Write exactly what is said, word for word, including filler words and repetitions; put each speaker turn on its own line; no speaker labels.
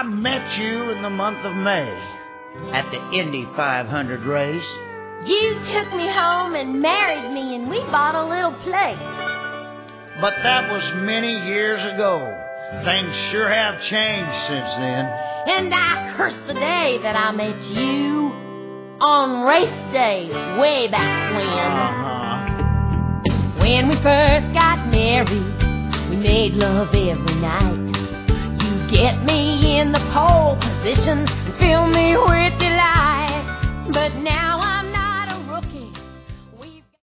met you in the month of May at the Indy five hundred race.
You took me home and married me, and we bought a little place.
But that was many years ago. Things sure have changed since then.
And I curse the day that I met you on race day way back when.
Uh-huh.
When we first got married, we made love every night. You get me in the pole position and fill me with delight. But now